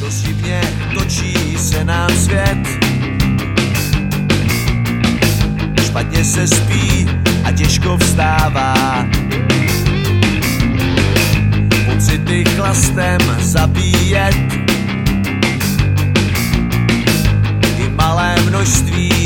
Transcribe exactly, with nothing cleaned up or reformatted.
dost divně točí se nám svět. Špatně se spí a těžko vstává. Pocity chlastem zabíjet. I malé množství